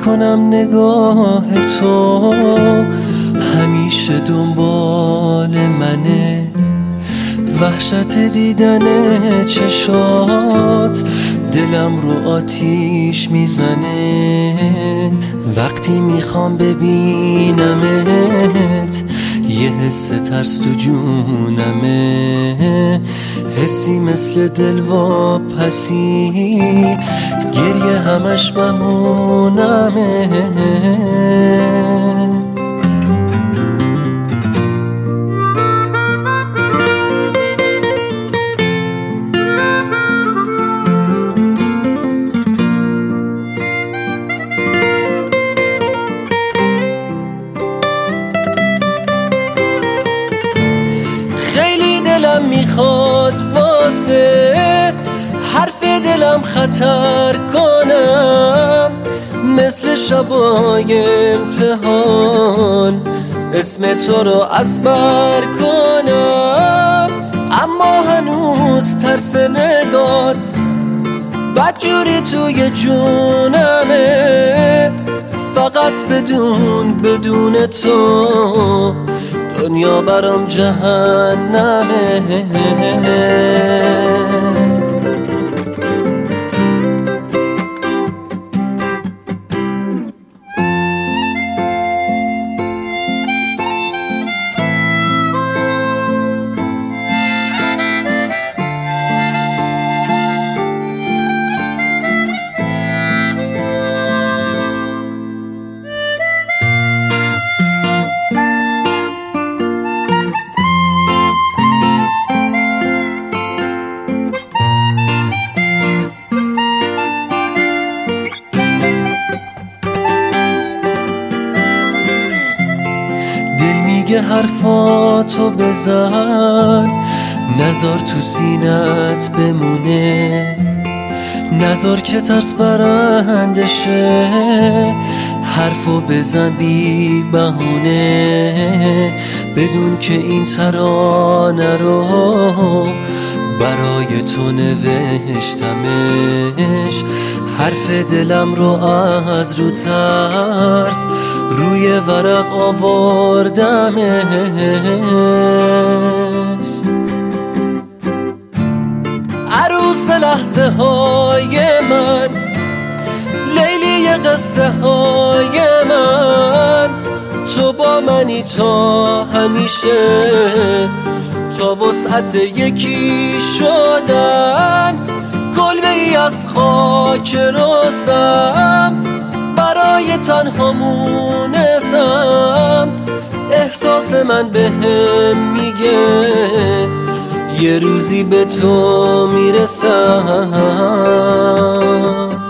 کنم نگاه تو همیشه دنبال منه، وحشت دیدن چشات دلم رو آتیش میزنه. وقتی میخوام ببینمت یه حس ترس تو جونمه، حسی مثل دلواپسی گریه همش بمونمه. دلم میخواد واسه حرف دلم خطر کنم، مثل شبای امتحان اسم تو رو از بر کنم. اما هنوز ترس نگات بدجوری توی جونمه، فقط بدون تو دنیا برام جهنمه. حرفاتو بزن، نذار تو سینت بمونه، نذار که ترس برنده شه، حرفو بزن بی بهونه. بدون که این ترانه رو برای تو نوشتمش، حرف دلم رو از رو ترس روی ورق آوردمش. عروس لحظه های من، لیلی قصه های من، تو با منی تا همیشه، تا وسعت یکی شدن. کلبه ای از خاک رسم، برای تنها مونسم. احساس من بهم میگه یه روزی به تو میرسم.